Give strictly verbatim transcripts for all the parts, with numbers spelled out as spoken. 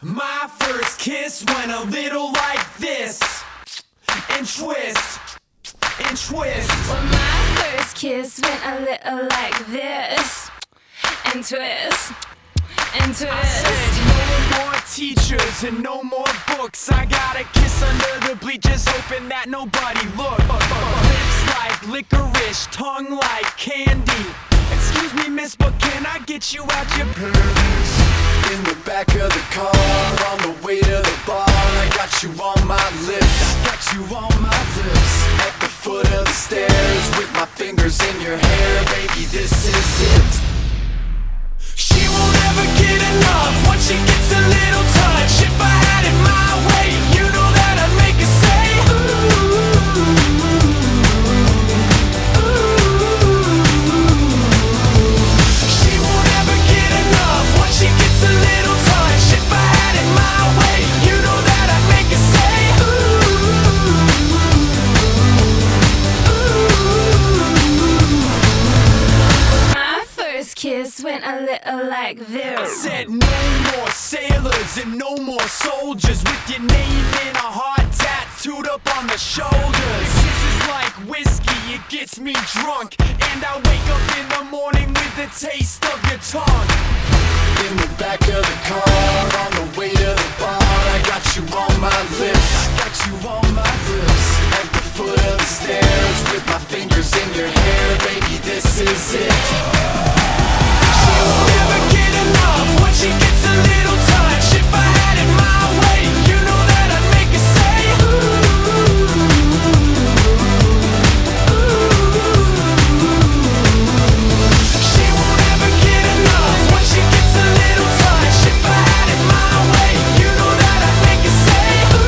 My first kiss went a little like this, and twist, and twist. Well, my first kiss went a little like this, and twist, and twist. I said no more teachers and no more books. I got a kiss under the bleachers, hoping that nobody looked. Lips like licorice, tongue like candy. Excuse me, miss, but can I get you out your panties? In the back of the car, on the way to the bar, I got you on my lips, I got you on my lips. at the foot of the stairs, with my fingers in your hair, baby, this is it. She won't ever get enough once she gets a little touch. If I had it my way, you know that I'd make her say ooh. She won't ever get enough once she gets a little touch. If I had it my way, you know that I'd make her say ooh. My first kiss went a little like I this. said no more sailors and no more soldiers with your name in a heart tattooed up on the shoulders. This is like whiskey, it gets me drunk, and I wake up in the morning with the taste of your tongue. In the back of the car, on the way to the bar, I got you on my lips, I got you on my lips. at the foot of the stairs, with my fingers in your hair, baby, this is it. She won't ever get enough once she gets a little touch. If I had it my way, you know that I'd make her say She won't ever get enough once she gets a little touch. If I had it my way, you know that I'd make her say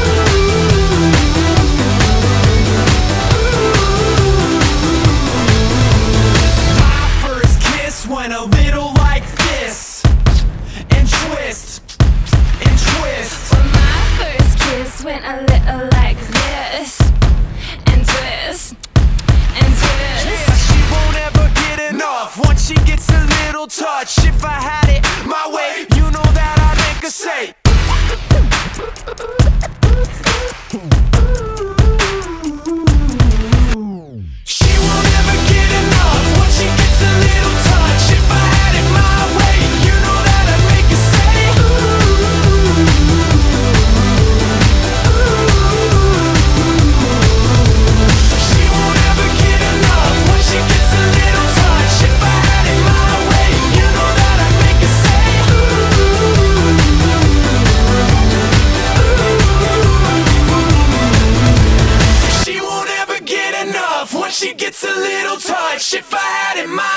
My first kiss went a little like this, and twist, and twist. Well, my first kiss went a little like this, and twist, and twist. Yeah, she won't ever get enough once she gets a little touch. If I had it my way, you know that I'd make her say She won't ever get enough once she gets a little touch. If I had it my way, you know that I'd make her say She won't ever get enough once she gets a little touch. If I had it my way, you know that I'd make her say She won't ever get enough once she gets a little touch. If I had it my